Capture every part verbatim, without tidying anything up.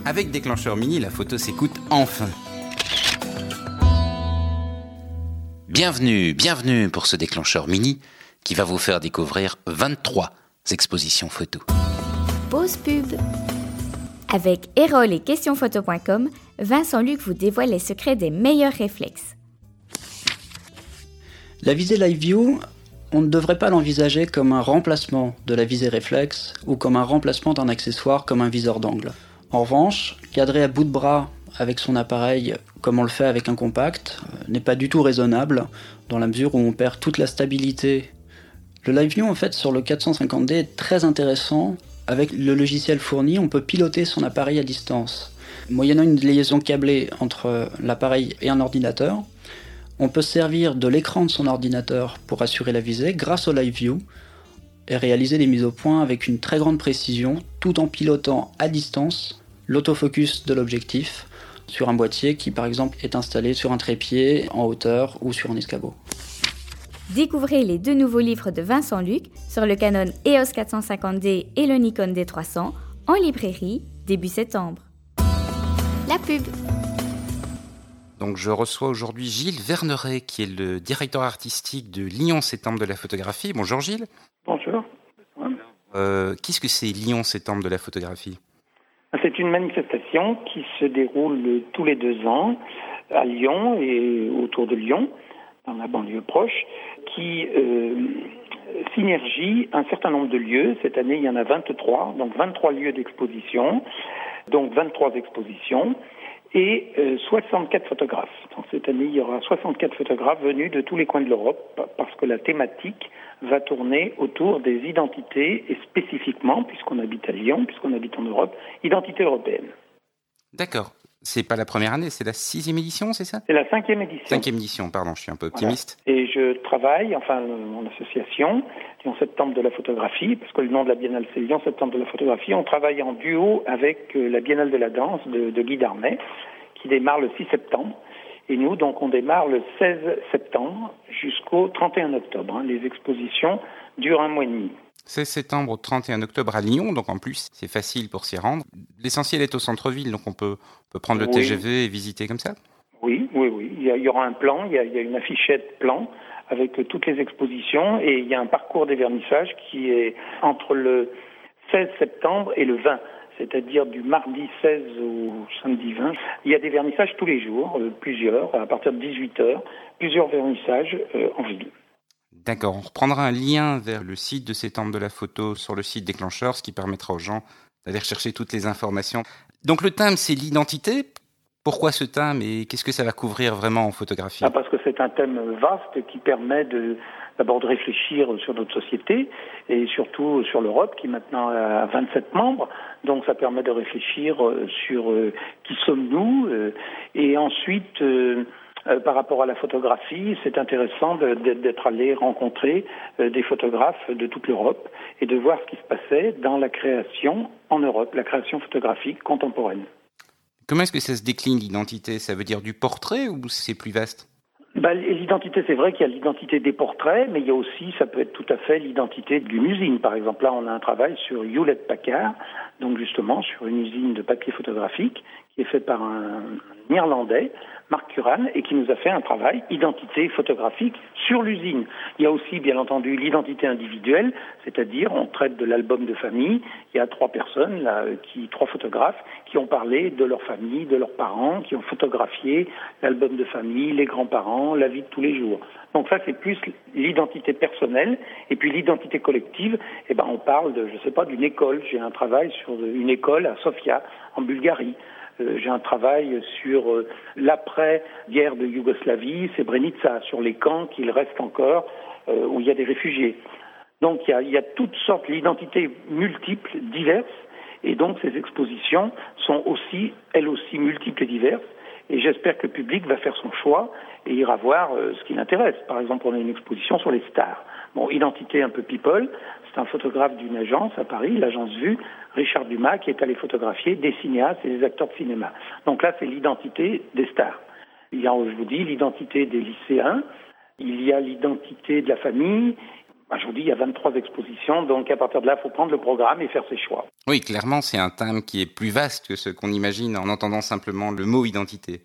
Avec Déclencheur Mini, la photo s'écoute enfin. Bienvenue, bienvenue pour ce Déclencheur Mini qui va vous faire découvrir vingt-trois expositions photos. Pause pub. Avec Erol et questions photo point com, Vincent Luc vous dévoile les secrets des meilleurs réflexes. La visée Live View, on ne devrait pas l'envisager comme un remplacement de la visée réflexe ou comme un remplacement d'un accessoire comme un viseur d'angle. En revanche, cadrer à bout de bras avec son appareil comme on le fait avec un compact n'est pas du tout raisonnable dans la mesure où on perd toute la stabilité. Le Live View en fait sur le quatre cent cinquante D est très intéressant. Avec le logiciel fourni, on peut piloter son appareil à distance. Moyennant une liaison câblée entre l'appareil et un ordinateur, on peut se servir de l'écran de son ordinateur pour assurer la visée grâce au Live View et réaliser des mises au point avec une très grande précision tout en pilotant à distance l'autofocus de l'objectif sur un boîtier qui par exemple est installé sur un trépied en hauteur ou sur un escabeau. Découvrez les deux nouveaux livres de Vincent Luc sur le Canon E O S quatre cent cinquante D et le Nikon D trois cents en librairie début septembre. La pub. Donc je reçois aujourd'hui Gilles Verneret, qui est le directeur artistique de Lyon Septembre de la photographie. Bonjour Gilles. Bonjour. Euh, qu'est-ce que c'est Lyon Septembre de la photographie ? C'est une manifestation qui se déroule tous les deux ans à Lyon et autour de Lyon, dans la banlieue proche, qui euh, synergie un certain nombre de lieux. Cette année, il y en a vingt-trois, donc vingt-trois lieux d'exposition, donc vingt-trois expositions. Et euh, soixante-quatre photographes. Donc, cette année, il y aura soixante-quatre photographes venus de tous les coins de l'Europe parce que la thématique va tourner autour des identités et spécifiquement, puisqu'on habite à Lyon, puisqu'on habite en Europe, identité européenne. D'accord. C'est pas la première année, c'est la sixième édition, c'est ça ? C'est la cinquième édition. Cinquième édition, pardon, je suis un peu optimiste. Voilà. Et je travaille, enfin, mon association, Lyon Septembre de la photographie, parce que le nom de la biennale, c'est Lyon Septembre de la photographie. On travaille en duo avec la Biennale de la danse de, de Guy Darmet, qui démarre le six septembre. Et nous, donc, on démarre le seize septembre jusqu'au trente et un octobre. Hein. Les expositions durent un mois et demi. seize septembre au trente et un octobre à Lyon, donc en plus, c'est facile pour s'y rendre. L'essentiel est au centre-ville, donc on peut, on peut prendre le oui. T G V et visiter comme ça ? Oui, oui, oui. Il y, a, il y aura un plan, il y, a, il y a une affichette plan avec euh, toutes les expositions et il y a un parcours des vernissages qui est entre le seize septembre et le vingt, c'est-à-dire du mardi seize au samedi vingt. Il y a des vernissages tous les jours, euh, plusieurs, à partir de dix-huit heures, plusieurs vernissages euh, en ville. D'accord, on reprendra un lien vers le site de Septembre de la photo sur le site Déclencheur, ce qui permettra aux gens d'aller rechercher toutes les informations. Donc le thème, c'est l'identité. Pourquoi ce thème et qu'est-ce que ça va couvrir vraiment en photographie ? Ah, parce que c'est un thème vaste qui permet de, d'abord de réfléchir sur notre société et surtout sur l'Europe qui maintenant a vingt-sept membres. Donc ça permet de réfléchir sur euh, qui sommes-nous euh, et ensuite... Euh, Euh, par rapport à la photographie, c'est intéressant de, de, d'être allé rencontrer euh, des photographes de toute l'Europe et de voir ce qui se passait dans la création en Europe, la création photographique contemporaine. Comment est-ce que ça se décline l'identité ? Ça veut dire du portrait ou c'est plus vaste ? Bah, l'identité, c'est vrai qu'il y a l'identité des portraits, mais il y a aussi, ça peut être tout à fait l'identité d'une usine. Par exemple, là, on a un travail sur Hewlett Packard, donc justement sur une usine de papier photographique qui est faite par un Néerlandais, Marc Curran, et qui nous a fait un travail identité photographique sur l'usine. Il y a aussi, bien entendu, l'identité individuelle, c'est-à-dire on traite de l'album de famille. Il y a trois personnes, là, qui, trois photographes, qui ont parlé de leur famille, de leurs parents, qui ont photographié l'album de famille, les grands-parents, la vie de tous les jours. Donc ça, c'est plus l'identité personnelle. Et puis l'identité collective, eh ben, on parle de, je sais pas, d'une école. J'ai un travail sur une école à Sofia, en Bulgarie. Euh, j'ai un travail sur euh, l'après-guerre de Yougoslavie, Srebrenica, sur les camps qu'il reste encore, euh, où il y a des réfugiés. Donc il y a, il y a toutes sortes, l'identité multiple, diverse, et donc ces expositions sont aussi, elles aussi, multiples et diverses, et j'espère que le public va faire son choix et ira voir euh, ce qui l'intéresse. Par exemple, on a une exposition sur les stars. Bon, identité un peu people, c'est un photographe d'une agence à Paris, l'agence Vue, Richard Dumas, qui est allé photographier des cinéastes et des acteurs de cinéma. Donc là, c'est l'identité des stars. Il y a, je vous dis, l'identité des lycéens, il y a l'identité de la famille, Ben, je vous dis, il y a vingt-trois expositions, donc à partir de là, il faut prendre le programme et faire ses choix. Oui, clairement, c'est un thème qui est plus vaste que ce qu'on imagine en entendant simplement le mot identité.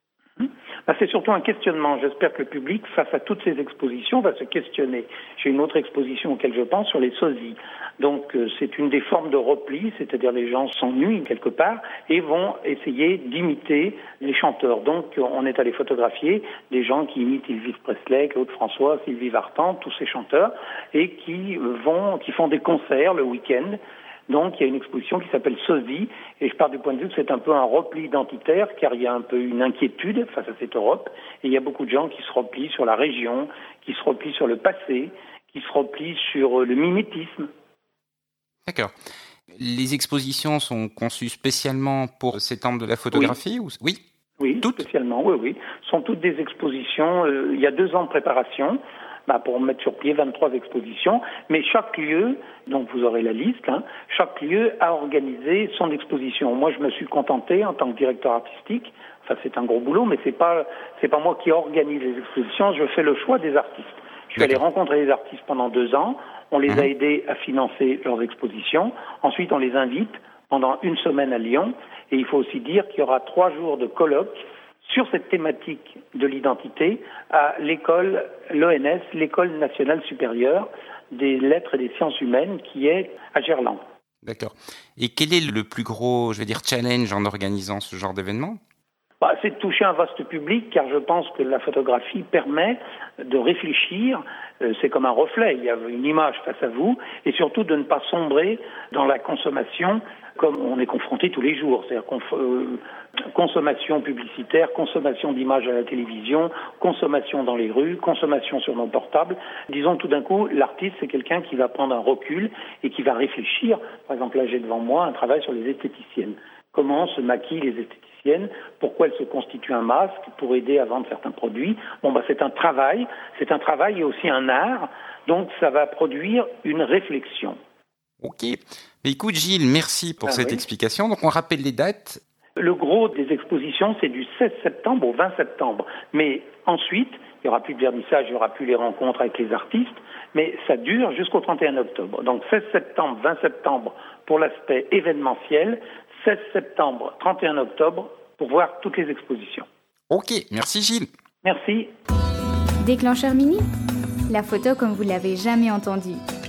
Ben, c'est surtout un questionnement. J'espère que le public, face à toutes ces expositions, va se questionner. J'ai une autre exposition auquel je pense sur les sosies. Donc euh, c'est une des formes de repli, c'est-à-dire les gens s'ennuient quelque part et vont essayer d'imiter les chanteurs. Donc on est allé photographier des gens qui imitent Elvis Presley, Claude François, Sylvie Vartan, tous ces chanteurs, et qui vont, qui font des concerts le week-end. Donc il y a une exposition qui s'appelle Sosie, et je pars du point de vue que c'est un peu un repli identitaire, car il y a un peu une inquiétude face à cette Europe, et il y a beaucoup de gens qui se replient sur la région, qui se replient sur le passé, qui se replient sur le mimétisme. D'accord. Les expositions sont conçues spécialement pour ces temps de la photographie Oui. ou... Oui, oui toutes spécialement, oui, oui. Ce sont toutes des expositions, euh, il y a deux ans de préparation, bah, pour mettre sur pied vingt-trois expositions, mais chaque lieu, donc vous aurez la liste, hein, chaque lieu a organisé son exposition. Moi, je me suis contenté en tant que directeur artistique, enfin c'est un gros boulot, mais c'est pas c'est pas moi qui organise les expositions, je fais le choix des artistes. Je suis allé rencontrer les artistes pendant deux ans, on les mmh. a aidés à financer leurs expositions, ensuite on les invite pendant une semaine à Lyon, et il faut aussi dire qu'il y aura trois jours de colloques sur cette thématique de l'identité à l'école, l'O N S, l'École nationale supérieure des lettres et des sciences humaines, qui est à Gerland. D'accord. Et quel est le plus gros, je vais dire, challenge en organisant ce genre d'événement ? Bah, c'est de toucher un vaste public, car je pense que la photographie permet de réfléchir, euh, c'est comme un reflet, il y a une image face à vous, et surtout de ne pas sombrer dans la consommation comme on est confronté tous les jours, c'est-à-dire conf- euh, consommation publicitaire, consommation d'images à la télévision, consommation dans les rues, consommation sur nos portables. Disons tout d'un coup, l'artiste, c'est quelqu'un qui va prendre un recul et qui va réfléchir. Par exemple, là, j'ai devant moi un travail sur les esthéticiennes. Comment se maquillent les esthéticiennes, pourquoi elles se constituent un masque pour aider à vendre certains produits. Bon, bah, c'est un travail, c'est un travail et aussi un art, donc ça va produire une réflexion. Ok. Mais écoute Gilles, merci pour ah, cette oui. explication. Donc on rappelle les dates. Le gros des expositions, c'est du seize septembre au vingt septembre. Mais ensuite, il n'y aura plus de vernissage, il n'y aura plus les rencontres avec les artistes, mais ça dure jusqu'au trente et un octobre. Donc seize septembre, vingt septembre pour l'aspect événementiel, seize septembre, trente et un octobre pour voir toutes les expositions. Ok, merci Gilles. Merci. Déclencheur mini, la photo comme vous l'avez jamais entendue.